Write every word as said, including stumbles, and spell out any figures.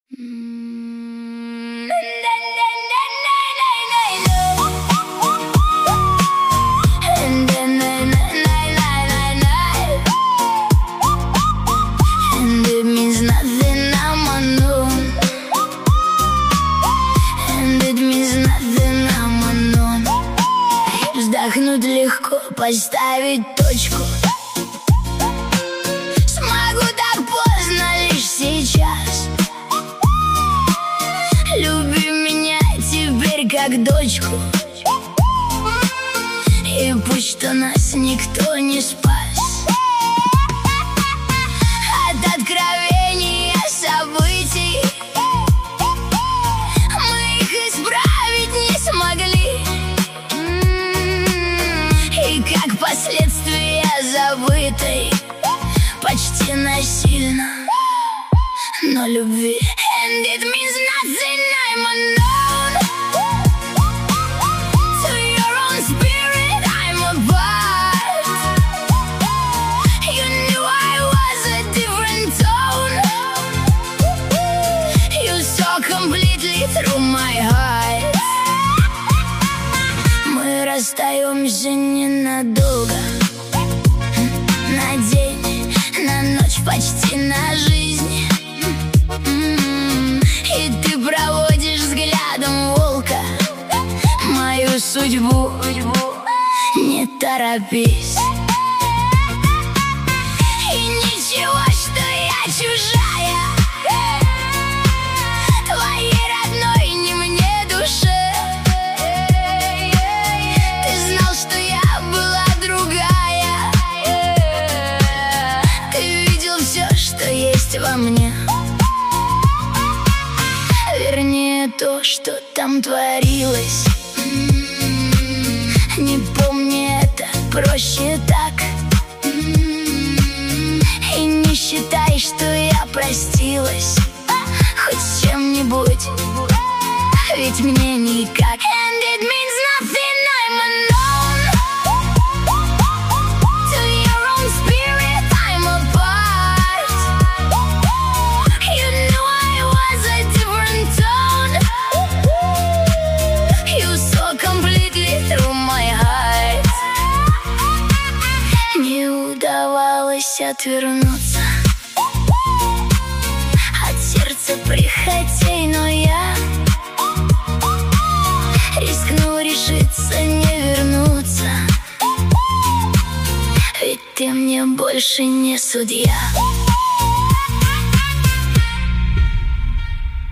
Вздохнуть легко, поставить точку. Смогу так поздно лишь сейчас. Люби меня теперь как дочку. И пусть что нас никто не спас от откровения событий. Мы их исправить не смогли, и как последствия забытой, почти насильно, но любви. And it means nothing, I'm unknown. To your own spirit I'm a part. You knew I was a different tone. You saw completely through my heart. Мы расстаемся ненадолго, на день, на ночь, почти на жизнь. И ты проводишь взглядом волка мою судьбу. Не торопись. И ничего, что я чужая твоей родной не мне душе. Ты знал, что я была другая. Ты видел все, что есть во мне. Вернее, то, что там творилось. Не помни это, проще так. И не считай, что я простилась хоть с чем-нибудь, ведь мне никак. And it means nothing, I'm unknown. To your own spirit I'm a part. You knew I was a different tone. You saw completely through my heart. Не удавалось отвернуться от сердца прихотей, но я рискну решиться не вернуться, ведь ты мне больше не судья.